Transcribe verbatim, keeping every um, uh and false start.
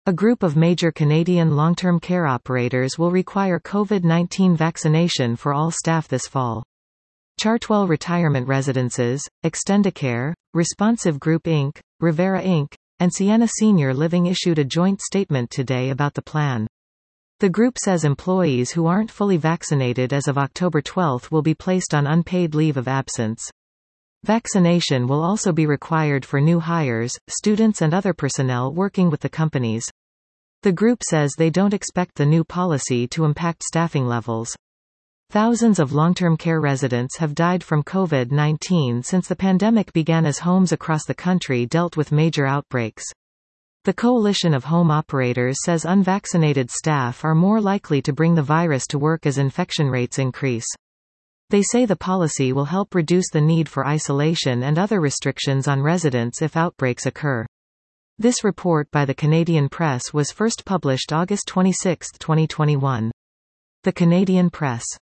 A group of major Canadian long-term care operators will require COVID nineteen vaccination for all staff this fall. Chartwell Retirement Residences, Extendicare, Responsive Group Incorporated, Rivera Incorporated, and Sienna Senior Living issued a joint statement today about the plan. The group says employees who aren't fully vaccinated as of October twelfth will be placed on unpaid leave of absence. Vaccination will also be required for new hires, students and other personnel working with the companies. The group says they don't expect the new policy to impact staffing levels. Thousands of long-term care residents have died from COVID nineteen since the pandemic began as homes across the country dealt with major outbreaks. The Coalition of Home Operators says unvaccinated staff are more likely to bring the virus to work as infection rates increase. They say the policy will help reduce the need for isolation and other restrictions on residents if outbreaks occur. This report by the Canadian Press was first published August twenty-sixth, twenty twenty-one. The Canadian Press.